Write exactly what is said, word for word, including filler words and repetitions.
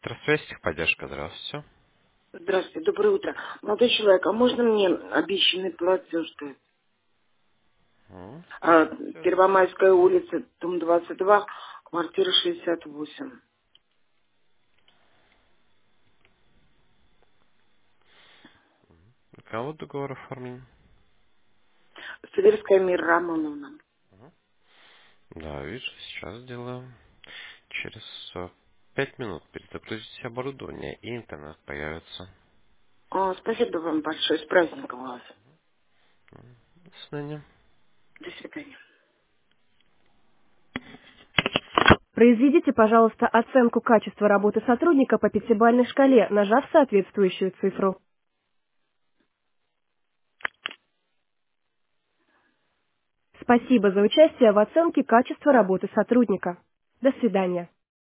Электросвязь, техподдержка, здравствуйте. Здравствуйте, доброе утро. Молодой человек, а можно мне обещанный платеж дать? М, А, Сейчас. Первомайская улица, дом двадцать два, квартира шестьдесят восемь. У кого договор оформлен? Северская мир Романовна. Да, вижу, сейчас сделаю. Через э, пять минут перезагрузите оборудование, и интернет появится. О, спасибо вам большое, с праздником вас. До свидания. До свидания. Произведите, пожалуйста, оценку качества работы сотрудника по пятибалльной шкале, нажав соответствующую цифру. Спасибо за участие в оценке качества работы сотрудника. До свидания.